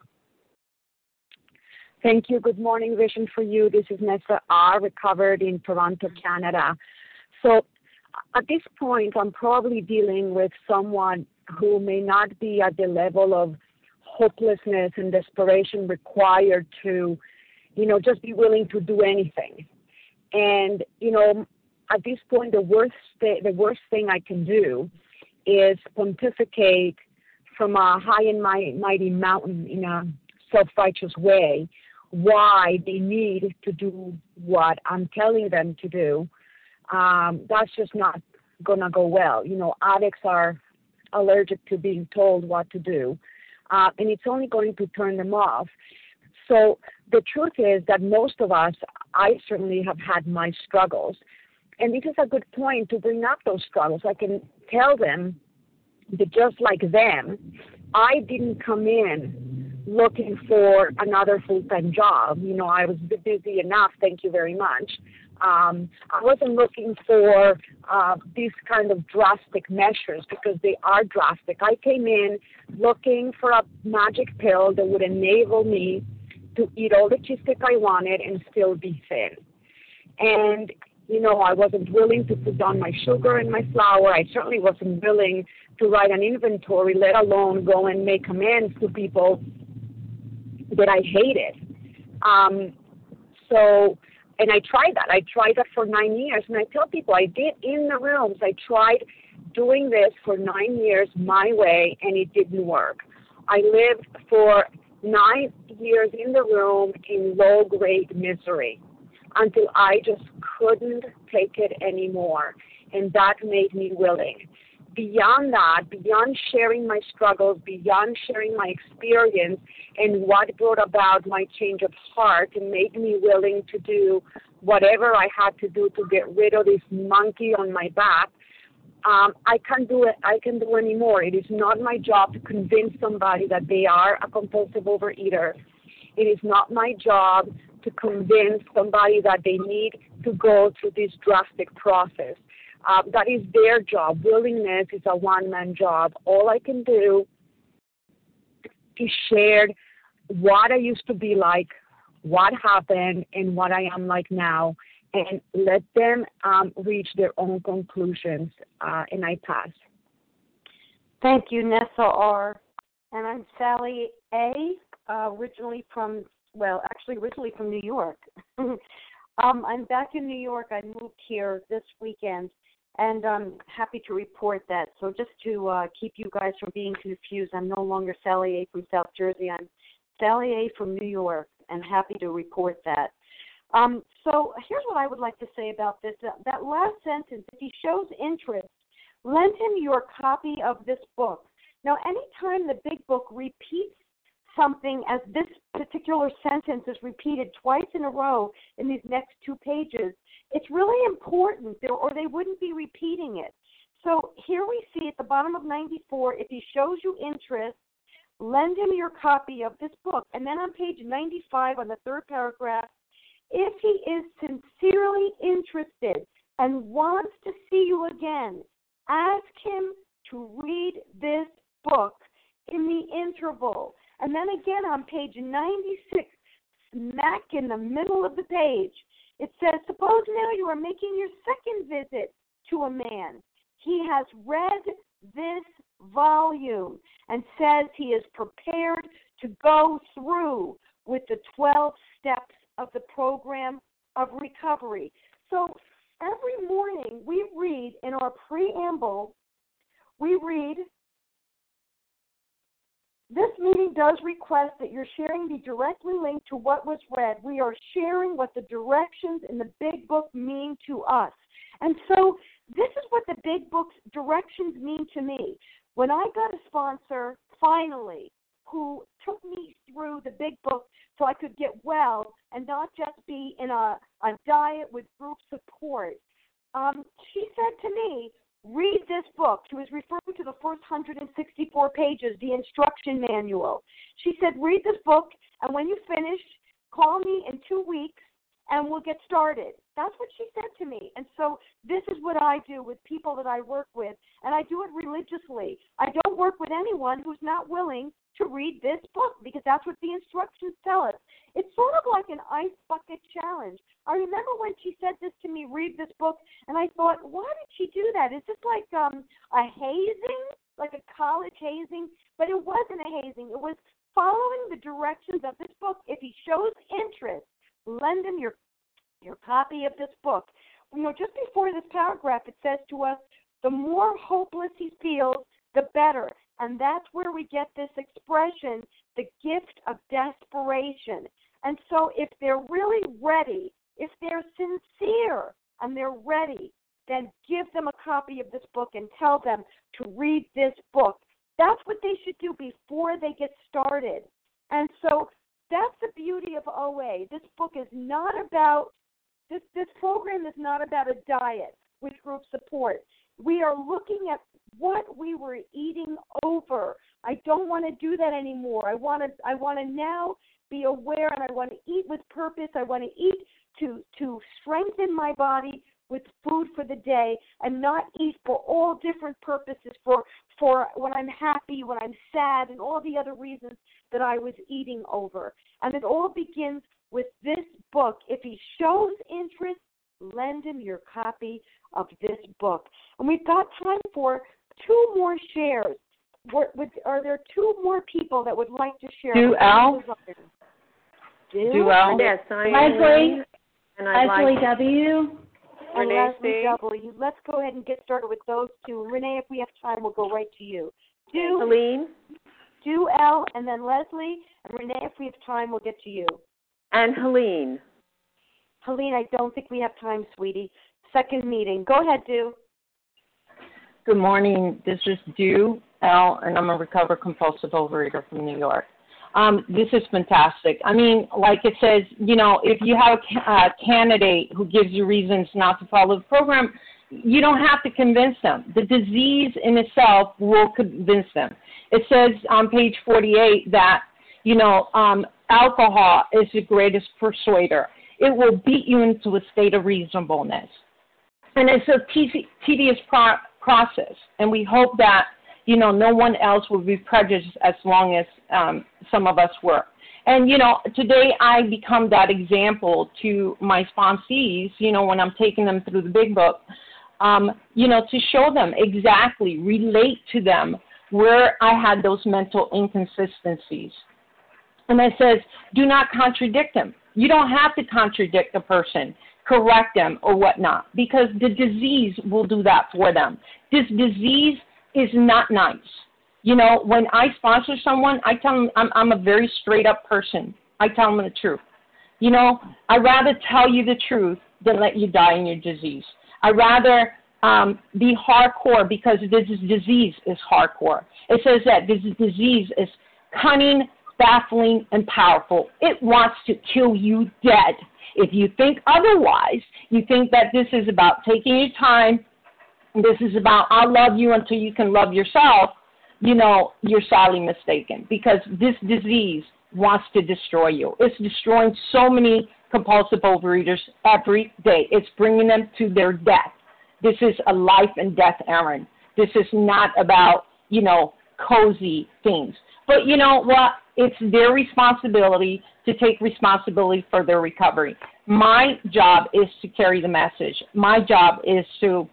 Thank you. Good morning, Vision for You. This is Nessa R., recovered in Toronto, Canada. So at this point, I'm probably dealing with someone who may not be at the level of hopelessness and desperation required to, you know, just be willing to do anything. And, you know, at this point, the worst, th- the worst thing I can do is pontificate from a high and mighty mountain in a self-righteous way why they need to do what I'm telling them to do. Um, that's just not going to go well. You know, addicts are allergic to being told what to do, uh, and it's only going to turn them off. So the truth is that most of us, I certainly have had my struggles, and this is a good point to bring up those struggles. I can tell them that just like them, I didn't come in looking for another full-time job. You know, I was busy enough, thank you very much. Um, I wasn't looking for uh, these kind of drastic measures because they are drastic. I came in looking for a magic pill that would enable me to eat all the cheesecake I wanted and still be thin. And, you know, I wasn't willing to put down my sugar and my flour. I certainly wasn't willing to write an inventory, let alone go and make amends to people that I hated. Um, so, and I tried that. I tried that for nine years. And I tell people I did in the rooms. I tried doing this for nine years my way, and it didn't work. I lived for nine years in the room in low-grade misery until I just couldn't take it anymore. And that made me willing. beyond that, beyond sharing my struggles, beyond sharing my experience and what brought about my change of heart and made me willing to do whatever I had to do to get rid of this monkey on my back, um, I can't do it. I can do anymore. It is not my job to convince somebody that they are a compulsive overeater. It is not my job to convince somebody that they need to go through this drastic process. Uh, that is their job. Willingness is a one-man job. All I can do is share what I used to be like, what happened, and what I am like now, and let them um, reach their own conclusions, uh, and I pass. Thank you, Nessa R. And I'm Sally A., uh, originally from, well, actually originally from New York. um, I'm back in New York. I moved here this weekend, and I'm happy to report that. So just to uh, keep you guys from being confused, I'm no longer Sally A. from South Jersey. I'm Sally A. from New York, and happy to report that. Um, so here's what I would like to say about this. Uh, that last sentence, if he shows interest, lend him your copy of this book. Now, anytime the big book repeats something, as this particular sentence is repeated twice in a row in these next two pages, it's really important, or they wouldn't be repeating it. So here we see at the bottom of ninety-four, if he shows you interest, lend him your copy of this book. And then on page ninety-five, on the third paragraph, if he is sincerely interested and wants to see you again, ask him to read this book in the interval. And then again on page ninety-six, smack in the middle of the page, it says, suppose now you are making your second visit to a man. He has read this volume and says he is prepared to go through with the twelve steps of the program of recovery. So every morning we read in our preamble, we read, this meeting does request that your sharing be directly linked to what was read. We are sharing what the directions in the big book mean to us. And so this is what the big book's directions mean to me. When I got a sponsor, finally, who took me through the big book so I could get well and not just be in a, a diet with group support, um, she said to me, read this book. She was referring to the first one hundred sixty-four pages, the instruction manual. She said, read this book, and when you finish, call me in two weeks, and we'll get started. That's what she said to me. And so this is what I do with people that I work with, and I do it religiously. I don't work with anyone who's not willing to read this book, because that's what the instructions tell us. It's sort of like an ice bucket challenge. I remember when she said this to me, read this book, and I thought, why did she do that? Is this like um, a hazing, like a college hazing? But it wasn't a hazing. It was following the directions of this book. If he shows interest, lend him your your copy of this book. You know, just before this paragraph, it says to us, the more hopeless he feels, the better. And that's where we get this expression, the gift of desperation. And so if they're really ready, if they're sincere and they're ready, then give them a copy of this book and tell them to read this book. That's what they should do before they get started. And so that's the beauty of O A. This book is not about, this, this program is not about a diet with group support. We are looking at what we were eating over. I don't want to do that anymore. I want to I want to now be aware, and I want to eat with purpose. I want to eat to to strengthen my body with food for the day, and not eat for all different purposes, for for when I'm happy, when I'm sad, and all the other reasons that I was eating over. And it all begins with this book. If he shows interest, lend him your copy of this book. And we've got time for two more shares. Are there two more people that would like to share? Do Al? Do, Do Al? Yes, I Leslie. And I'd Leslie like W. And Renee Leslie C. W. Let's go ahead and get started with those two. Renee, if we have time, we'll go right to you. Do Helene. Do L, and then Leslie. And Renee, if we have time, we'll get to you. And Helene. Helene, I don't think we have time, sweetie. Second meeting. Go ahead, Do. Good morning. This is Dew L, and I'm a recovered compulsive overeater from New York. Um, this is fantastic. I mean, like it says, you know, if you have a, a candidate who gives you reasons not to follow the program, you don't have to convince them. The disease in itself will convince them. It says on page forty-eight that, you know, um, alcohol is the greatest persuader. It will beat you into a state of reasonableness. And it's a tedious pro- process, and we hope that, you know, no one else will be prejudiced as long as um, some of us were. And, you know, today I become that example to my sponsees, you know, when I'm taking them through the big book, um, you know, to show them exactly, relate to them where I had those mental inconsistencies. And it says, do not contradict them. You don't have to contradict a person, correct them or whatnot, because the disease will do that for them. This disease is not nice. You know, when I sponsor someone, I tell them I'm, I'm a very straight-up person. I tell them the truth. You know, I'd rather tell you the truth than let you die in your disease. I'd rather um, be hardcore because this disease is hardcore. It says that this disease is cunning, baffling, and powerful. It wants to kill you dead. If you think otherwise, you think that this is about taking your time, this is about I'll love you until you can love yourself, you know, you're sadly mistaken, because this disease wants to destroy you. It's destroying so many compulsive overeaters every day. It's bringing them to their death. This is a life and death errand. This is not about, you know, cozy things. But you know what? It's their responsibility to take responsibility for their recovery. My job is to carry the message. My job is to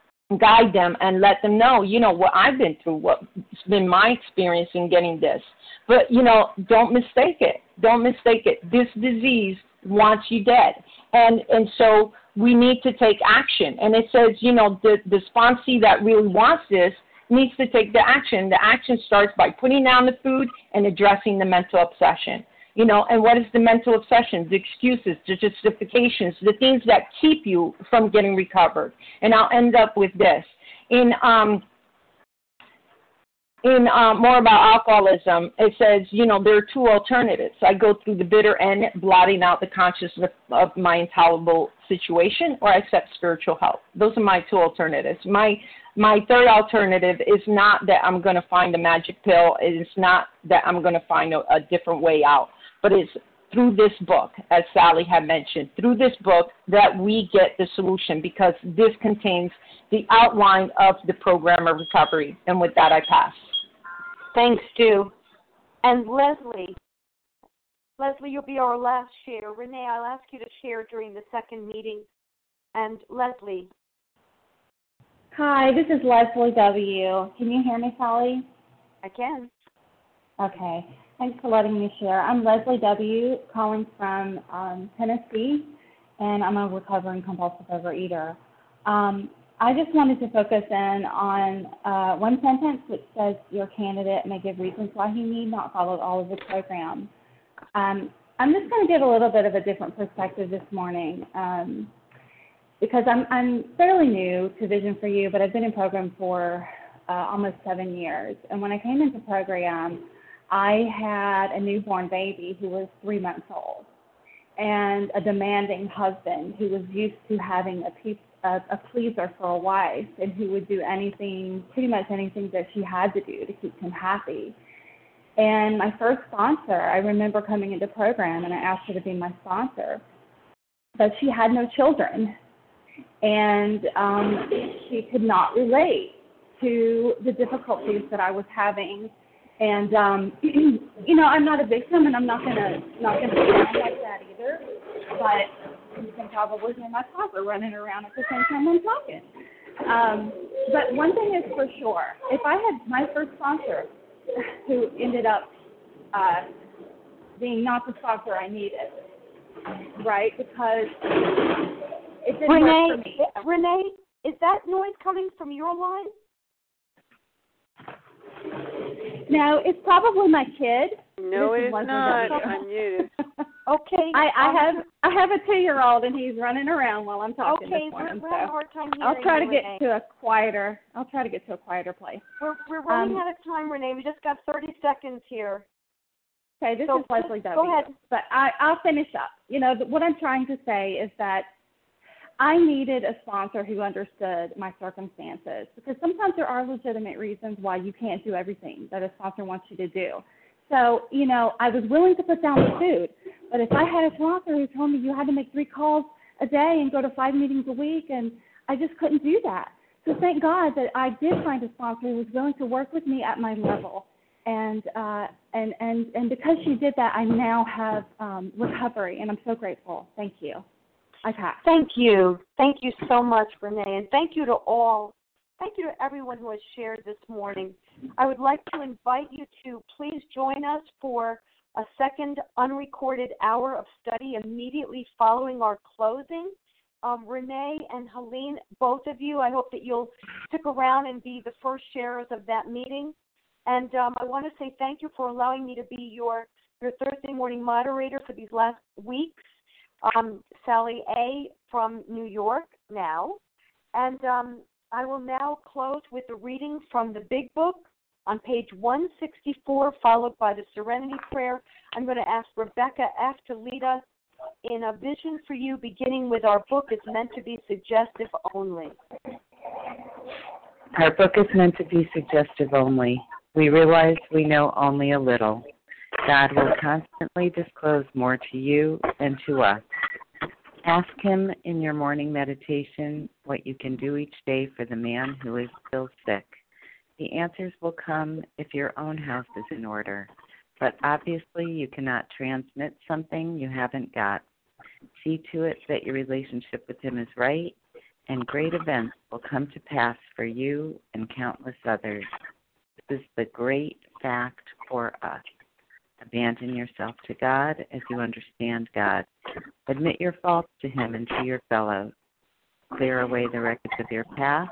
guide them and let them know, you know, what I've been through, what's been my experience in getting this. But, you know, don't mistake it. Don't mistake it. This disease wants you dead. And and so we need to take action. And it says, you know, the, the sponsee that really wants this needs to take the action. The action starts by putting down the food and addressing the mental obsession. You know, and what is the mental obsession? The excuses, the justifications, the things that keep you from getting recovered. And I'll end up with this. In um, in uh, more about alcoholism, it says, you know, there are two alternatives. I go through the bitter end, blotting out the consciousness of my intolerable situation, or I accept spiritual help. Those are my two alternatives. My My third alternative is not that I'm going to find a magic pill. It's not that I'm going to find a, a different way out. But it's through this book, as Sally had mentioned, through this book that we get the solution, because this contains the outline of the program of recovery. And with that, I pass. Thanks, Stu. And Leslie, Leslie, you'll be our last share. Renee, I'll ask you to share during the second meeting. And Leslie. Hi, this is Leslie W. Can you hear me, Sally? I can. Okay. Thanks for letting me share. I'm Leslie W., calling from um, Tennessee, and I'm a recovering compulsive overeater. Um, I just wanted to focus in on uh, one sentence which says your candidate may give reasons why he need not follow all of the program. Um, I'm just going to give a little bit of a different perspective this morning. Um, Because I'm I'm fairly new to Vision for You, but I've been in program for uh, almost seven years. And when I came into program, I had a newborn baby who was three months old, and a demanding husband who was used to having a, pe- a, a pleaser for a wife, and who would do anything, pretty much anything that she had to do to keep him happy. And my first sponsor, I remember coming into program, and I asked her to be my sponsor, but she had no children. And um, she could not relate to the difficulties that I was having. And um, you know, I'm not a victim, and I'm not gonna not gonna sound like that either. But you can probably hear my toddler running around at the same time I'm talking. Um, but one thing is for sure: if I had my first sponsor, who ended up uh, being not the sponsor I needed, right? Because it didn't Renee, work for me. Renee, is that noise coming from your line? No, it's probably my kid. No, This it is is Leslie not. W. I'm muted. Okay. I, I um, have I have a two-year-old and he's running around while I'm talking Okay, this morning. we're, we're having a So hard time I'll hearing try you, to get Renee. to a quieter. I'll try to get to a quieter place. We're we're running Um, out of time, Renee. We just got thirty seconds here. Okay, this So is Leslie just W. go ahead. But I, I'll finish up. You know, th- what I'm trying to say is that I needed a sponsor who understood my circumstances, because sometimes there are legitimate reasons why you can't do everything that a sponsor wants you to do. So, you know, I was willing to put down the food, but if I had a sponsor who told me you had to make three calls a day and go to five meetings a week, and I just couldn't do that. So thank God that I did find a sponsor who was willing to work with me at my level. And uh, and, and, and because she did that, I now have um, recovery, and I'm so grateful. Thank you. I pass. Thank you. Thank you so much, Renee. And thank you to all. Thank you to everyone who has shared this morning. I would like to invite you to please join us for a second unrecorded hour of study immediately following our closing. Um, Renee and Helene, both of you, I hope that you'll stick around and be the first sharers of that meeting. And um, I want to say thank you for allowing me to be your, your Thursday morning moderator for these last weeks. Um, Sally A. from New York now. And um, I will now close with a reading from the Big Book on page one sixty-four, followed by the Serenity Prayer. I'm going to ask Rebecca F. to lead us in a vision for you, beginning with our book is meant to be suggestive only. Our book is meant to be suggestive only. We realize we know only a little. God will constantly disclose more to you and to us. Ask Him in your morning meditation what you can do each day for the man who is still sick. The answers will come if your own house is in order, but obviously you cannot transmit something you haven't got. See to it that your relationship with Him is right, and great events will come to pass for you and countless others. This is the great fact for us. Abandon yourself to God as you understand God. Admit your faults to Him and to your fellows. Clear away the wreckage of your past.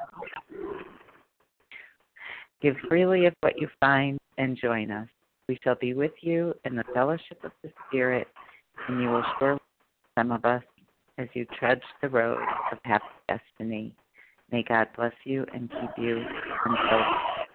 Give freely of what you find and join us. We shall be with you in the fellowship of the Spirit, and you will surely some of us as you trudge the road of happy destiny. May God bless you and keep you until